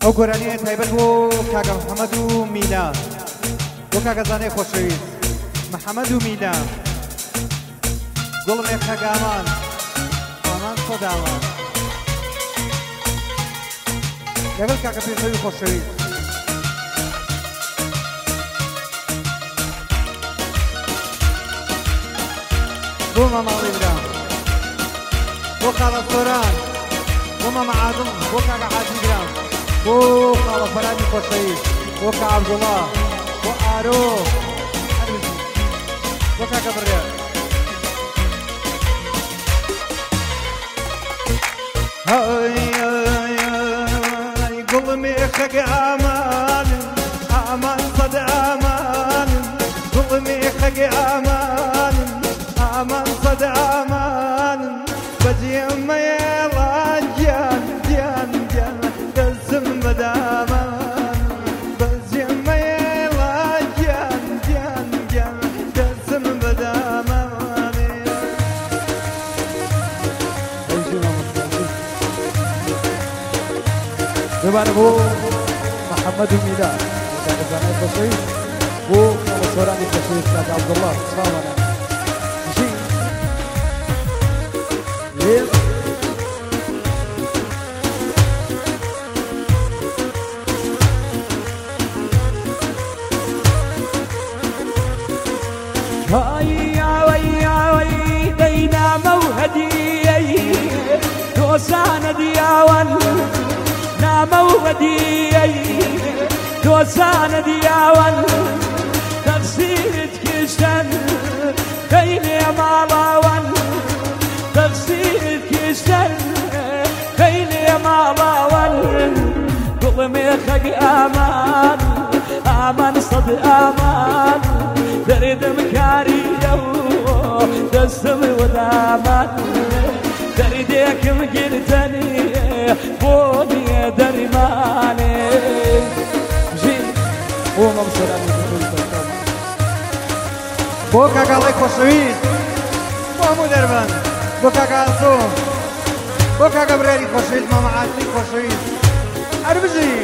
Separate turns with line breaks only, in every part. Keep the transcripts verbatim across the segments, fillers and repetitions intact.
ئەو گۆرانیە تایبەت بۆ کاگە محەممەد و مینا بۆ کاگەزانەی خۆشەویست محەممەد و مینا گوڵمێ خەگامان ئامان سەدامان لەگەڵ کاکە پێخەوی خۆشەویست بۆ ماماڵی برام بۆ خاڵە سۆران بۆ مامە عادڵ بۆ کاکە حاجی برام بۆ خاڵە فەرانی خۆشەویست بۆ کە عەبدوڵڵا بۆ ئارۆ بۆ کاکە بڕێ قلمي خق امان امان صد امان قلمي خق امان امان صد امان بجي ما يلا جان جان جان دزم بدامان بجي ما يلا جان جان جان دزم بدامان بمعنى بو محمد وميلا كان زاني بسيط بو مصوراني بسيط كان عبد الله سلام عليكم مشي ليه
هيا ويا وي دينا موهدي توسان دياوان موهدي توسان دياوان تفسيرت كشتن كيني مالاوان تفسيرت كشتن كيني مالاوان قلمي خق امان امان صد امان درد مكاري دستم ودامان دردك مقلتني بوني درماني جي ومبصر أني بقول
بۆ کاگاڵی خۆشەویست بۆ هەموو دەربەن بۆ کاگا ئاسۆم بۆ کاگە برێری خۆشەویست مامە عادڵی خۆشەویست هەر بژی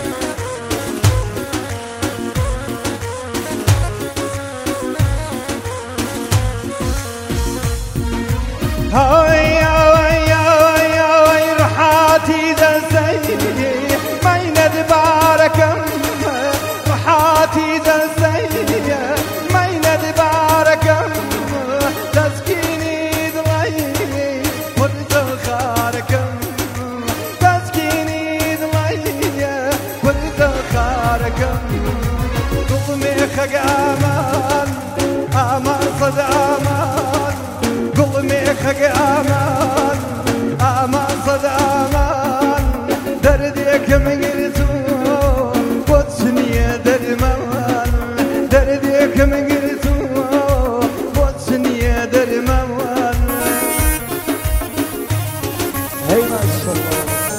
هاي هاي هاي هاي رحاتي ذا زيدي ما يندباركم رحاتي ذا زيدي ما يندباركم تسكيني ضلعي ورد خاركم تسكيني ضلعي ورد خاركم قلمي خق امان امان صد امان قلمي خق امان امان صد امان دردك مقرتو بوتسني درمان دردك مقرتو بوتسني درمان
هي ما شاء الله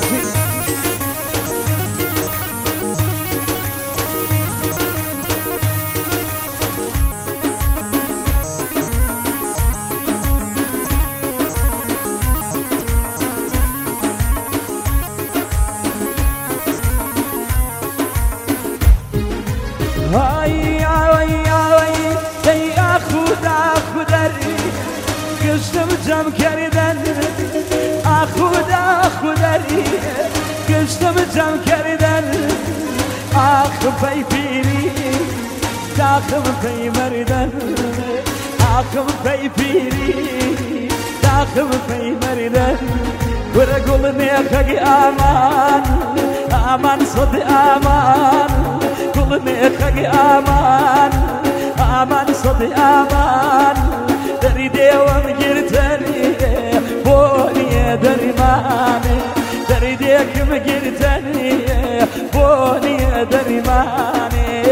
هيا ويا وي دي اخود اخودري قشتم جم كردن اخود اخودري قشتم جم كردن اخ في بيري داخل في مردن اخ في بيري داخل في مردن ورقول ميخك امان امان صد امان قلمي خق امان امان صد امان دريدي ومقرتني بوني درماني دريديك مقرتني بوني درماني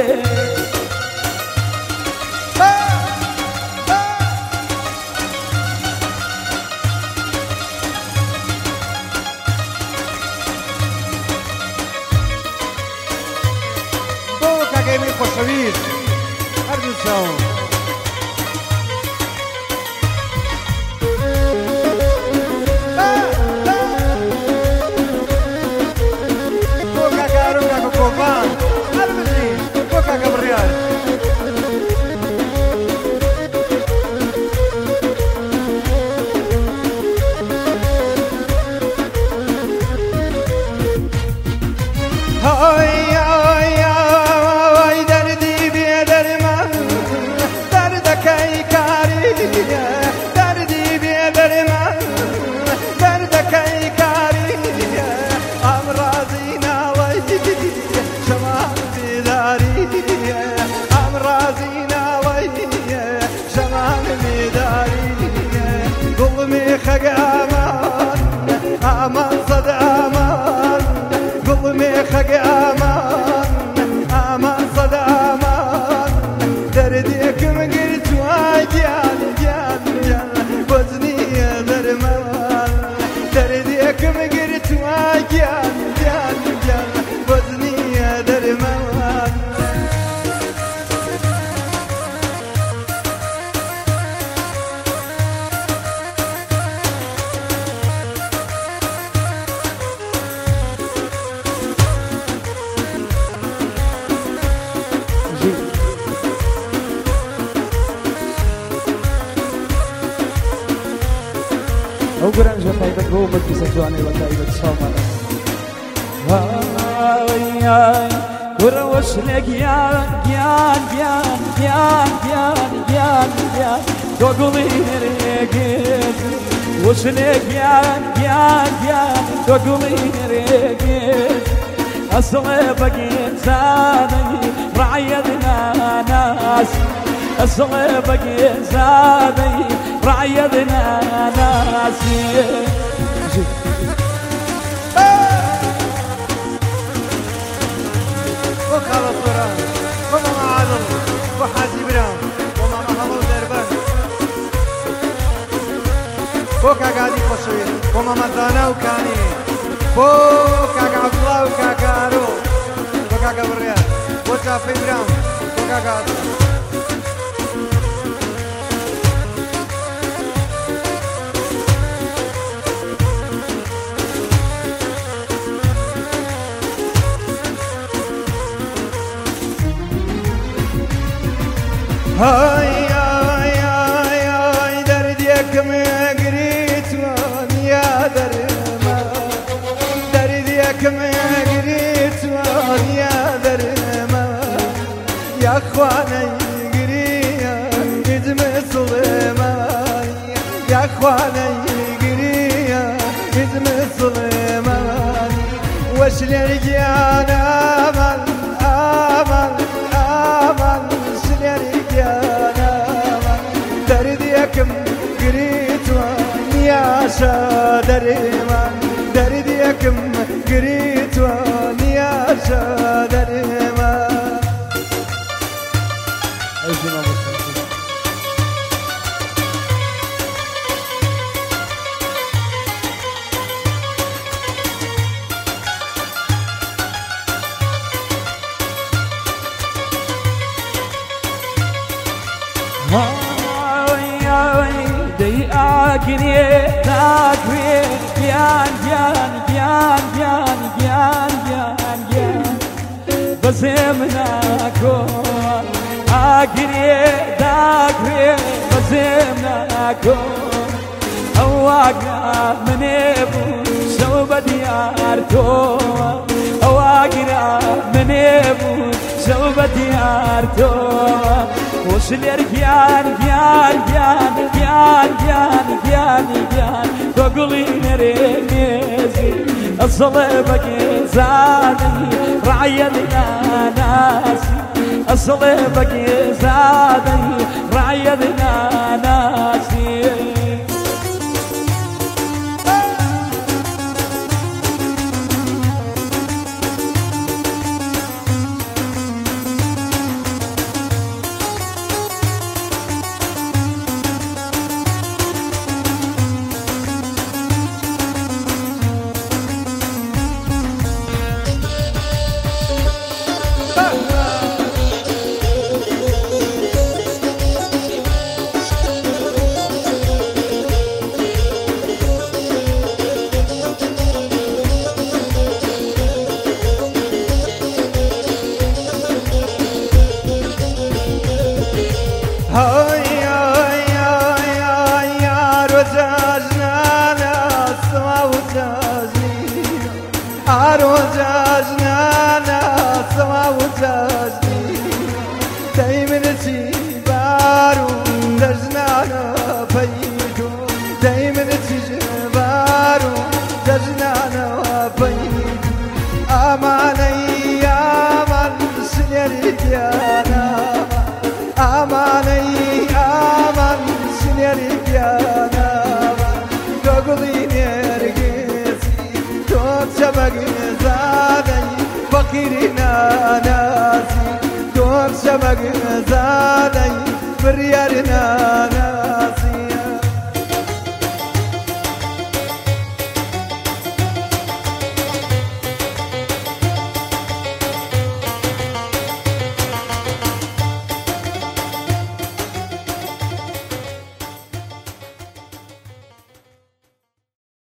خۆشەویست هەردوو چاوم
ئەو گرانجە تایبەت بۆ مەجلیسە جوانەی بە تایبەت چاومانە گورە وەشلێ گیان گیان گیان گیان گیان گیان گیان تۆ گوڵی نرێگێت وەشلێ گیان گیان گیان تۆ گوڵی نرێگێت ئەسڵێ بەگێنزانەی ڕعەت ناناس ئەسڵێ بەگێنزانەی ڕعەت ناناسی
وخالة سوران وماما عادل وحاجي برام وماما هلو دربان وكاكا عادي خوشوي وماما زانا وكاني وكاكا عبد الله وكاكا عارو وكاكا بريان وشافي برام وكاكا عادل هاي هاي هاي هاي درديك ما قريت يا درما درديك ما قريت يا درما يا اخواني قريا ندم الظلمان يا اخواني قريا ندم الظلمان وش الرجال امل امل امل درديكم قريت ونياشا دريمان درديكم قريت ونياشا دريمان
Agni agni gyan gyan gyan gyan gyan gyan gyan bazemna ko agni agni bazemna ko awagna menebu shawbadiyar to awagna menebu shawbadiyar to وشلير جيان جيان جيان جيان جيان جيان جيان تقولي نرينيزي الصليبك زادي رعيتنا ناسي الصليبك زادي رعيتنا ناسي
هاي هاي هاي هاي يا رجاجنا ناس ما وجاجني رجاجنا ناس ما وجاجني دايما تجبارو دجنانا بيدو دايما تجبارو دجنانا بيدو أماني أمان سنيري ديانا أماني أمان سنيري ديانا تقضي نرقسي توك زادي فقيرنا ناسي توك زادي بريارنا ناسي